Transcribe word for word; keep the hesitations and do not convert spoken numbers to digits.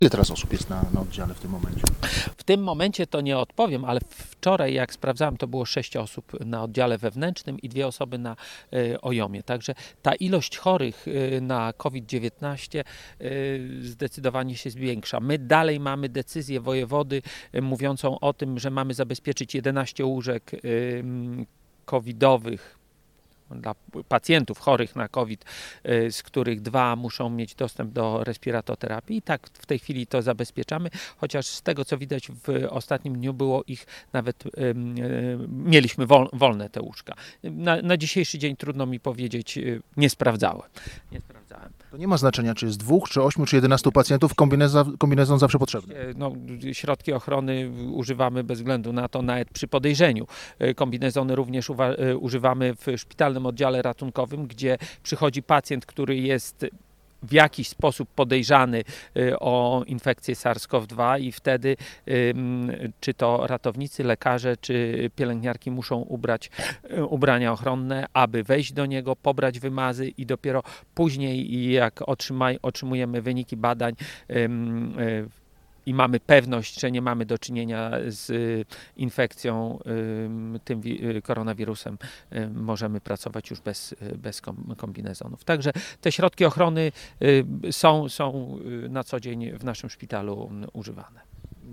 Ile teraz osób jest na, na oddziale w tym momencie? W tym momencie to nie odpowiem, ale wczoraj jak sprawdzałem, to było sześć osób na oddziale wewnętrznym i dwie osoby na y, ojomie. Także ta ilość chorych y, na COVID dziewiętnaście y, zdecydowanie się zwiększa. My dalej mamy decyzję wojewody y, mówiącą o tym, że mamy zabezpieczyć jedenaście łóżek y, covidowych dla pacjentów chorych na COVID, z których dwa muszą mieć dostęp do respiratoterapii. I tak w tej chwili to zabezpieczamy, chociaż z tego co widać w ostatnim dniu było ich nawet, um, mieliśmy wol, wolne te łóżka. Na, na dzisiejszy dzień trudno mi powiedzieć, nie sprawdzałem. Nie sprawdzałem. To nie ma znaczenia, czy jest dwóch, czy ośmiu, czy jedenastu pacjentów, kombinezon, kombinezon zawsze potrzebny. No, środki ochrony używamy bez względu na to, nawet przy podejrzeniu. Kombinezony również uwa- używamy w szpitalnym oddziale ratunkowym, gdzie przychodzi pacjent, który jest w jakiś sposób podejrzany o infekcję SARS-CoV dwa i wtedy czy to ratownicy, lekarze, czy pielęgniarki muszą ubrać ubrania ochronne, aby wejść do niego, pobrać wymazy i dopiero później, jak otrzymaj, otrzymujemy wyniki badań i mamy pewność, że nie mamy do czynienia z infekcją tym koronawirusem, możemy pracować już bez, bez kombinezonów. Także te środki ochrony są, są na co dzień w naszym szpitalu używane.